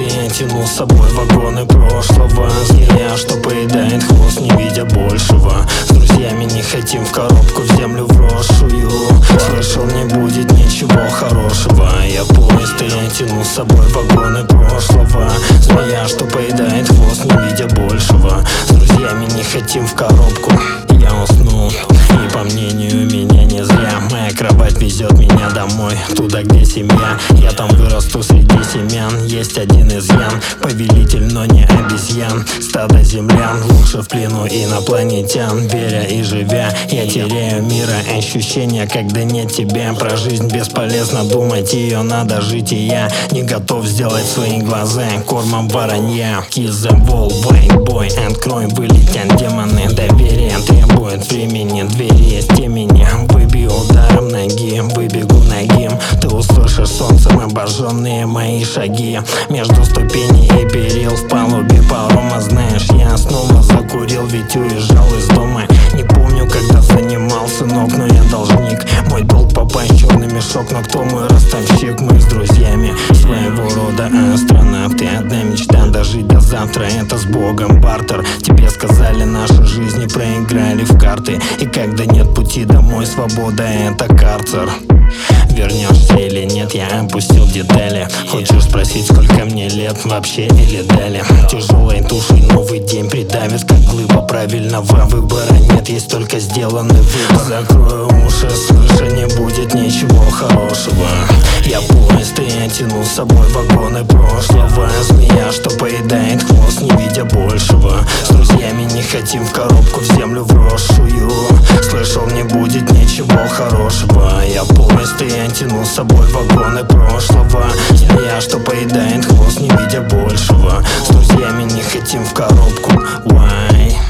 я тяну с собой вагоны прошлого. Змея, что поедает хвост, не видя большего. С друзьями не хотим в коробку, в землю вросшую. Слышал, не будет ничего хорошего. Я поезд, и я тяну с собой вагоны прошлого. Змея, что поедает хвост, не видя большего. С друзьями не хотим в коробку. Я уснул, и по мнению меня не зря. Моя кровать везет меня домой, туда, где семья. Я там вырасту среди семян. Есть один изъян, повелитель, но не обезьян. Стадо землян, лучше в плену инопланетян. Веря и живя, я теряю мира ощущения, когда нет тебя. Про жизнь бесполезно думать, ее надо жить. И я не готов сделать свои глаза кормом воронья. Kiss the wall, white boy, открой, вылетят демоны. Доверие требует времени, двери есть темени. Выбью ударом ноги, выбегу нагим. Ты услышишь солнцем обожженные мои шаги. Между ступеней и перил в палубе парома. Знаешь, я снова закурил, ведь уезжал из дома. Не помню, когда занимал, сынок, но я должник. Мой долг попасть в черный мешок, но кто мой ростовщик? Мы с друзьями своего рода астронавты. Одна мечта дожить до завтра, это с Богом бартер. Тебе сказали, наши жизни проиграли в карты. И когда нет пути домой, свобода это карцер. Вернешься или нет, я опустил детали. Хочешь спросить, сколько мне лет вообще или дали? Тяжелой тушей новый день придавит, как глыба. Правильного выбора нет, есть только сделанный выбор. Закрою уши, слыша, не будет ничего хорошего. Я поезд, и я тяну с собой вагоны прошлого. Змея, что поедает хвост, не видя большего. С друзьями не хотим в коробку, в землю вросшую. Слышал, не будет ничего хорошего. Я поезд, и я тяну с собой вагоны прошлого. Змея, что поедает хвост, не видя большего. С друзьями не хотим в коробку. Why?